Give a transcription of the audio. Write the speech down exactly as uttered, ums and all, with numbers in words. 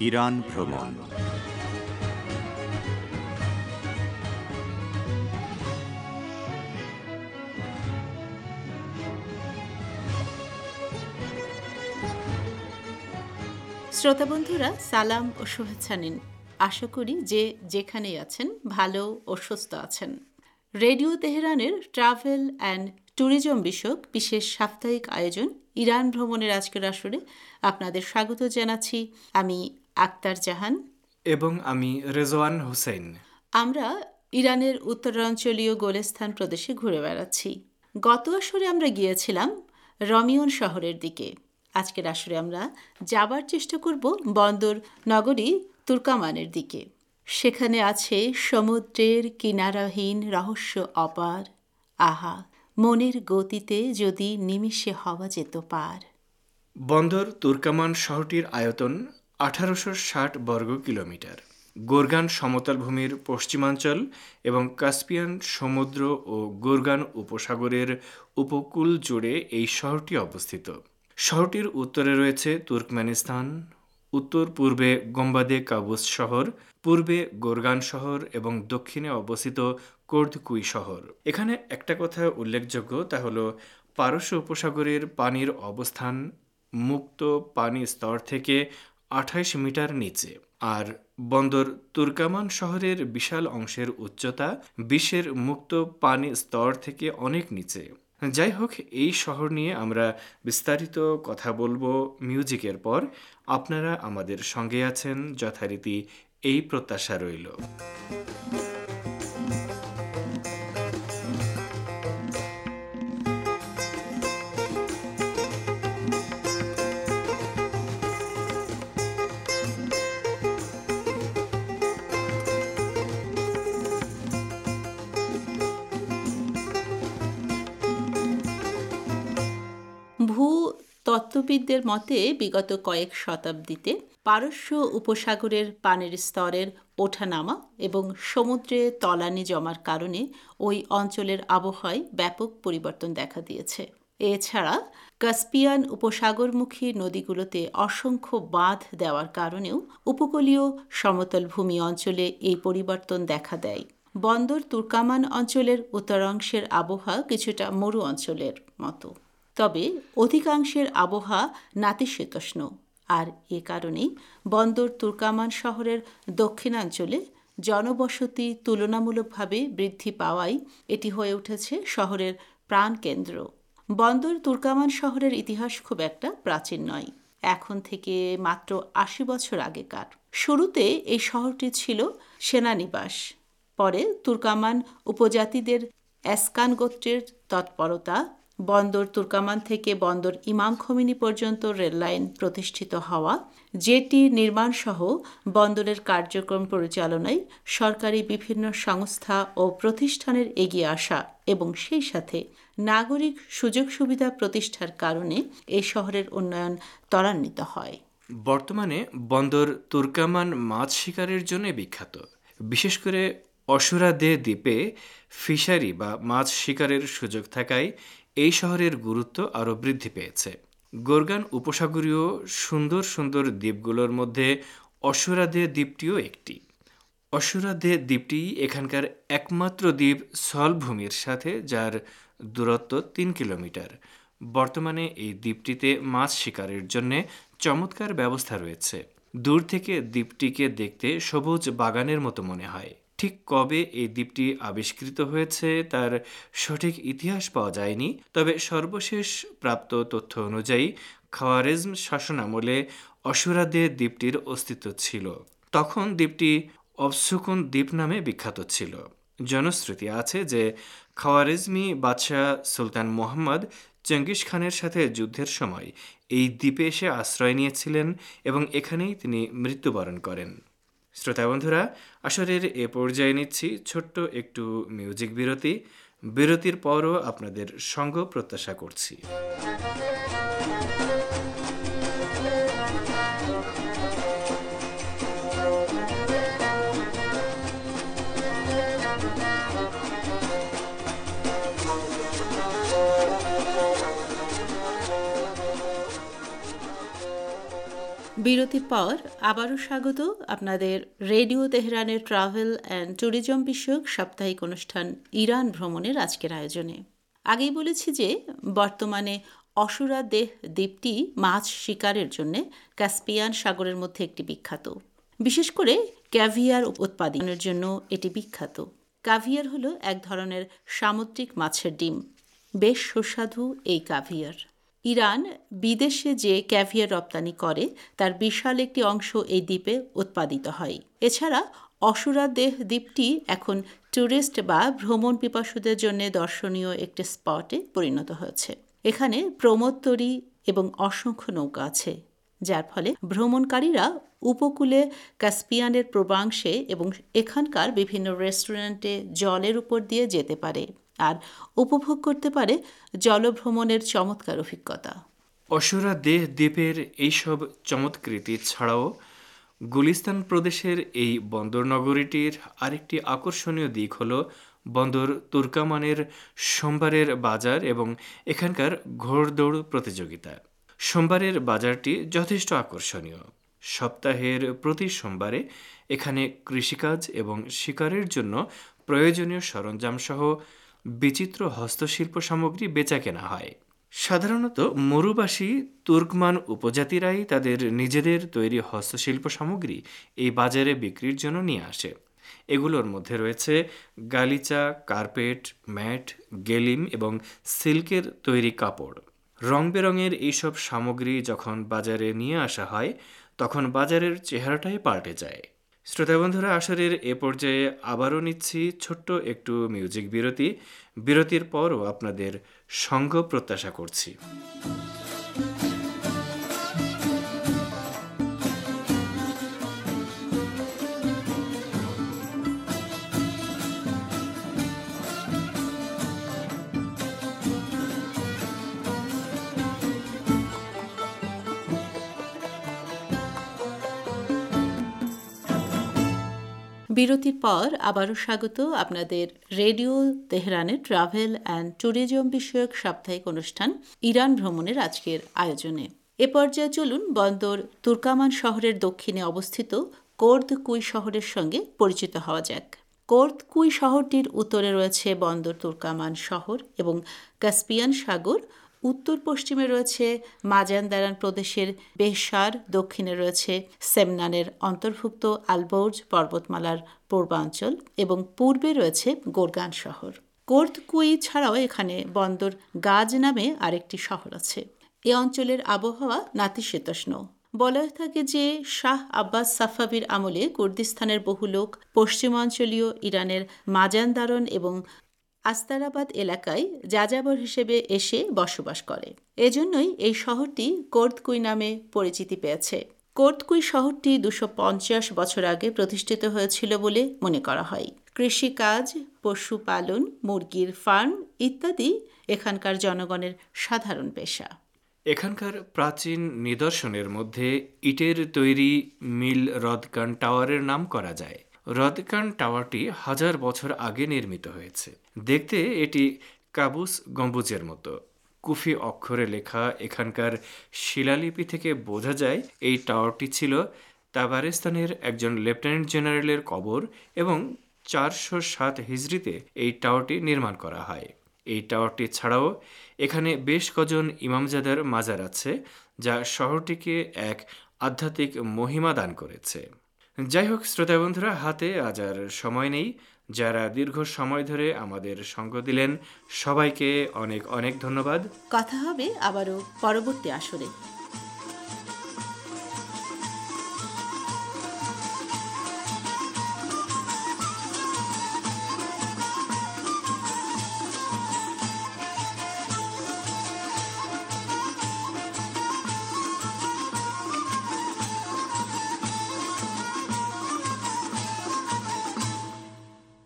Iran ভ্রমণ। শ্রোতা বন্ধুরা, সালাম ও শুভেচ্ছা নিন। আশা করি যে যেখানেই আছেন ভালো ও সুস্থ আছেন। রেডিও তেহরানের ট্রাভেল অ্যান্ড ট্যুরিজম বিষয়ক বিশেষ সাপ্তাহিক আয়োজন ইরান ভ্রমণের আজকের আসরে আপনাদের স্বাগত জানাচ্ছি। আমি আক্তার জাহান এবং আমি রেজওয়ান হোসেন। আমরা ইরানের উত্তরাঞ্চলীয় গোলেস্তান প্রদেশে ঘুরে বেড়াচ্ছি। গত আসরে আমরা গিয়েছিলাম রমিয়ন শহরের দিকে। আজকের আসরে আমরা যাবার চেষ্টা করব বন্দর নগরী তুর্কামানের দিকে। সেখানে আছে সমুদ্রের কিনারাহীন রহস্য অপার। আহা, মনের গতিতে যদি নিমিষে হওয়া যেত পার। বন্দর তুর্কামান শহরটির আয়তন আঠারোশো ষাট বর্গ কিলোমিটার। গোরগান সমতল ভূমির পশ্চিমাঞ্চল এবং কাস্পিয়ান সমুদ্র ও গোরগান উপসাগরের উপকূল জুড়ে এই শহরটি অবস্থিত। শহরটির উত্তরে রয়েছে তুর্কমেনিস্তান, উত্তর পূর্বে গম্বাদে কাবুস শহর, পূর্বে গোরগান শহর এবং দক্ষিণে অবস্থিত কোর্দকুই শহর। এখানে একটা কথা উল্লেখযোগ্য, তা হলো পারস্য উপসাগরের পানির অবস্থান মুক্ত পানি স্তর থেকে আঠাইশ মিটার নিচে, আর বন্দর তুর্কামান শহরের বিশাল অংশের উচ্চতা বিশ্বের মুক্ত পানি স্তর থেকে অনেক নিচে। যাই হোক, এই শহর নিয়ে আমরা বিস্তারিত কথা বলবো মিউজিকের পর। আপনারা আমাদের সঙ্গে আছেন যথারীতি, এই প্রত্যাশা রইল। ভূ তত্ত্ববিদদের মতে বিগত কয়েক শতাব্দীতে পারস্য উপসাগরের পানির স্তরের ওঠানামা এবং সমুদ্রে তলানি জমার কারণে ওই অঞ্চলের আবহাওয়ায় ব্যাপক পরিবর্তন দেখা দিয়েছে। এছাড়া কাস্পিয়ান উপসাগরমুখী নদীগুলোতে অসংখ্য বাঁধ দেওয়ার কারণেও উপকূলীয় সমতল ভূমি অঞ্চলে এই পরিবর্তন দেখা দেয়। বন্দর তুর্কামান অঞ্চলের উত্তরাংশের আবহাওয়া কিছুটা মরু অঞ্চলের মতো, তবে অধিকাংশের আবহাওয়া নাতিশীতোষ্ণ। আর এ কারণেই বন্দর তুর্কামান শহরের দক্ষিণাঞ্চলে জনবসতি তুলনামূলকভাবে বৃদ্ধি পাওয়ায় এটি হয়ে উঠেছে শহরের প্রাণকেন্দ্র। বন্দর তুর্কামান শহরের ইতিহাস খুব একটা প্রাচীন নয়, এখন থেকে মাত্র আশি বছর আগেকার। শুরুতে এই শহরটি ছিল সেনানিবাস। পরে তুর্কামান উপজাতিদের এসকান গোত্রের তৎপরতা, বন্দর তুর্কামান থেকে বন্দর ইমাম খোমেনি পর্যন্ত রেললাইন প্রতিষ্ঠিত হওয়া, জেটি নির্মাণসহ বন্দরের কার্যক্রম পরিচালনায় সরকারি বিভিন্ন সংস্থা ও প্রতিষ্ঠানের এগিয়ে আসা এবং সেই সাথে নাগরিক সুযোগ সুবিধা প্রতিষ্ঠার কারণে এই শহরের উন্নয়ন ত্বরান্বিত হয়। বর্তমানে বন্দর তুর্কামান মাছ শিকারের জন্য বিখ্যাত। বিশেষ করে অসুরাদে দ্বীপে ফিশারি বা মাছ শিকারের সুযোগ থাকায় এই শহরের গুরুত্ব আরও বৃদ্ধি পেয়েছে। গোরগান উপসাগরীয় সুন্দর সুন্দর দ্বীপগুলোর মধ্যে অসুরাদে দ্বীপটিও একটি। অসুরাদে দ্বীপটি এখানকার একমাত্র দ্বীপ স্থলভূমির সাথে, যার দূরত্ব তিন কিলোমিটার। বর্তমানে এই দ্বীপটিতে মাছ শিকারের জন্য চমৎকার ব্যবস্থা রয়েছে। দূর থেকে দ্বীপটিকে দেখতে সবুজ বাগানের মতো মনে হয়। ঠিক কবে এই দ্বীপটি আবিষ্কৃত হয়েছে তার সঠিক ইতিহাস পাওয়া যায়নি, তবে সর্বশেষ প্রাপ্ত তথ্য অনুযায়ী খাওয়ারেজম শাসনামলে অসুরাদে দ্বীপটির অস্তিত্ব ছিল। তখন দ্বীপটি অবসুকুন দ্বীপ নামে বিখ্যাত ছিল। জনশ্রুতি আছে যে খাওয়ারেজমি বাদশাহ সুলতান মোহাম্মদ চেঙ্গিস খানের সাথে যুদ্ধের সময় এই দ্বীপে এসে আশ্রয় নিয়েছিলেন এবং এখানেই তিনি মৃত্যুবরণ করেন। শ্রোতা বন্ধুরা, আসরের এ পর্যায়ে নিচ্ছি ছোট্ট একটু মিউজিক বিরতি। বিরতির পরও আপনাদের সঙ্গ প্রত্যাশা করছি। বিরতির পর আবারও স্বাগত আপনাদের রেডিও তেহরানের ট্রাভেল অ্যান্ড ট্যুরিজম বিষয়ক সাপ্তাহিক অনুষ্ঠান ইরান ভ্রমণের আজকের আয়োজনে। আগেই বলেছি যে বর্তমানে অসুরা দেহ দ্বীপটি মাছ শিকারের জন্য ক্যাসপিয়ান সাগরের মধ্যে একটি বিখ্যাত। বিশেষ করে ক্যাভিয়ার উৎপাদনের জন্য এটি বিখ্যাত। ক্যাভিয়ার হলো এক ধরনের সামুদ্রিক মাছের ডিম। বেশ সুস্বাদু এই ক্যাভিয়ার। ইরান বিদেশে যে ক্যাভিয়ার রপ্তানি করে তার বিশাল একটি অংশ এই দ্বীপে উৎপাদিত হয়। এছাড়া অসুরা দেহ দ্বীপটি এখন ট্যুরিস্ট বা ভ্রমণ পিপাসুদের জন্য দর্শনীয় একটি স্পটে পরিণত হয়েছে। এখানে প্রমোদতরী এবং অসংখ্য নৌকা আছে, যার ফলে ভ্রমণকারীরা উপকূলে ক্যাসপিয়ানের পূর্বাংশে এবং এখানকার বিভিন্ন রেস্টুরেন্টে জলের উপর দিয়ে যেতে পারে আর উপভোগ করতে পারে জলভ্রমণের চমৎকার অভিজ্ঞতা। অসুরা দেহ দ্বীপের এইসব চমৎকৃতি ছাড়াও গুলিস্তান প্রদেশের এই বন্দর নগরীটির আরেকটি আকর্ষণীয় দিক হল বন্দর তুর্কামানের সোমবারের বাজার এবং এখানকার ঘোড়দৌড় প্রতিযোগিতা। সোমবারের বাজারটি যথেষ্ট আকর্ষণীয়। সপ্তাহের প্রতি সোমবারে এখানে কৃষিকাজ এবং শিকারের জন্য প্রয়োজনীয় সরঞ্জামসহ বিচিত্র হস্তশিল্প সামগ্রী বেচাকেনা হয়। সাধারণত মরুবাসী তুর্কমান উপজাতিরাই তাদের নিজেদের তৈরি হস্তশিল্প সামগ্রী এই বাজারে বিক্রির জন্য নিয়ে আসে। এগুলোর মধ্যে রয়েছে গালিচা, কার্পেট, ম্যাট, গেলিম এবং সিল্কের তৈরি কাপড়। রং বেরঙের এইসব সামগ্রী যখন বাজারে নিয়ে আসা হয় তখন বাজারের চেহারাটাই পাল্টে যায়। শ্রোতা বন্ধুরা, আসরের এ পর্যায়ে আবারও নিচ্ছি ছোট্ট একটু মিউজিক বিরতি। বিরতির পরও আপনাদের সঙ্গ প্রত্যাশা করছি। বিরতির পর আবারও স্বাগত আপনাদের রেডিও তেহরানের ট্রাভেল অ্যান্ড ট্যুরিজম বিষয়ক সাপ্তাহিক অনুষ্ঠান ইরান ভ্রমণের আজকের আয়োজনে। এ পর্যায়ে চলুন বন্দর তুর্কামান শহরের দক্ষিণে অবস্থিত কোর্দকুই শহরের সঙ্গে পরিচিত হওয়া যাক। কোর্দকুই শহরটির উত্তরে রয়েছে বন্দর তুর্কামান শহর এবং ক্যাসপিয়ান সাগর। উত্তর পশ্চিমে রয়েছে মাজানদারান প্রদেশের বেহসার, দক্ষিণে রয়েছে সেমনানের অন্তর্ভুক্ত আলবৌর্জ পর্বতমালার পূর্বাঞ্চল এবং পূর্বে রয়েছে গোরগান শহর। কোর্দকুই ছাড়াও এখানে বন্দর গাজ নামে আরেকটি শহর আছে। এ অঞ্চলের আবহাওয়া নাতিশীতোষ্ণ। বলা হয়ে থাকে যে শাহ আব্বাস সাফাভির আমলে কুর্দিস্তানের বহু লোক পশ্চিমাঞ্চলীয় ইরানের মাজানদারন এবং আস্তারাবাদ এলাকায় যাযাবর হিসেবে এসে বসবাস করে। এজন্যই এই শহরটি কোর্দকুই নামে পরিচিতি পেয়েছে। কোর্দকুই শহরটি দুশো পঞ্চাশ বছর আগে প্রতিষ্ঠিত হয়েছিল বলে মনে করা হয়। কৃষিকাজ, পশুপালন, মুরগির ফার্ম ইত্যাদি এখানকার জনগণের সাধারণ পেশা। এখানকার প্রাচীন নিদর্শনের মধ্যে ইটের তৈরি মিল রদকান টাওয়ারের নাম করা যায়। রদকান টাওয়ারটি হাজার বছর আগে নির্মিত হয়েছে। দেখতে এটি কাবুস গম্বুজের মতো। কুফি অক্ষরে লেখা এখানকার শিলালিপি থেকে বোঝা যায় এই টাওয়ারটি ছিল তাবারিস্তানের একজন লেফটেন্যান্ট জেনারেলের কবর এবং চারশো সাত হিজরিতে এই টাওয়ারটি নির্মাণ করা হয়। এই টাওয়ারটি ছাড়াও এখানে বেশ কজন ইমামজাদার মাজার আছে, যা শহরটিকে এক আধ্যাত্মিক মহিমা দান করেছে। যাই হোক শ্রোতা বন্ধুরা, হাতে আজ আর সময় নেই। যারা দীর্ঘ সময় ধরে আমাদের সঙ্গ দিলেন সবাইকে অনেক অনেক ধন্যবাদ। কথা হবে আবারও পরবর্তী আসরে।